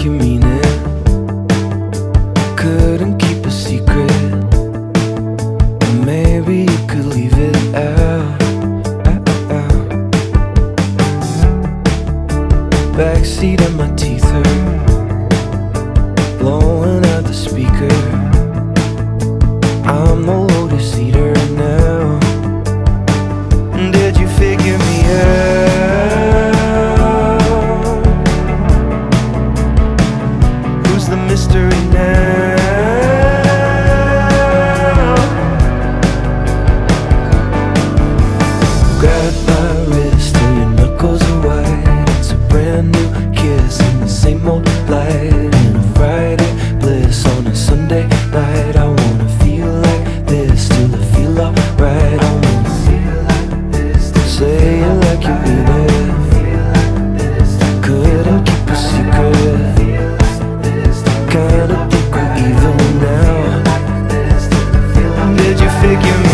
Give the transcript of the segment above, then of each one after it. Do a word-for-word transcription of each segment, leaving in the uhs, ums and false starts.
like you mean it. Couldn't keep a secret. Maybe you could leave it out, out, out. Backseat and my teeth hurt, blowing out the speaker. I'm the lotus eater now. Did you figure me out? Who's the mystery now? Grab my wrist till your knuckles are white. It's a brand new kiss in the same old light. In a Friday bliss on a Sunday night. I wanna feel like this till I feel alright. I wanna feel like this, say it like you mean it. Couldn't keep a secret. Kinda think we're even now. Did you figure me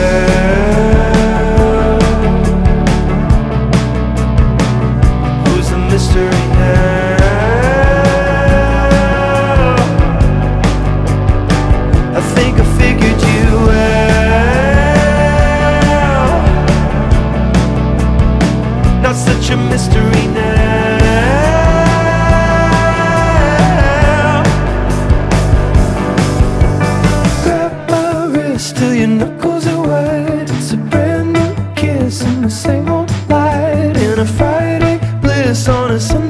out? Who's the mystery now? I think I figured you out. Not such a mystery now. Grab my wrist till your knuckles are white. It's a brand new kiss in the same old light. In a Friday bliss on a Sunday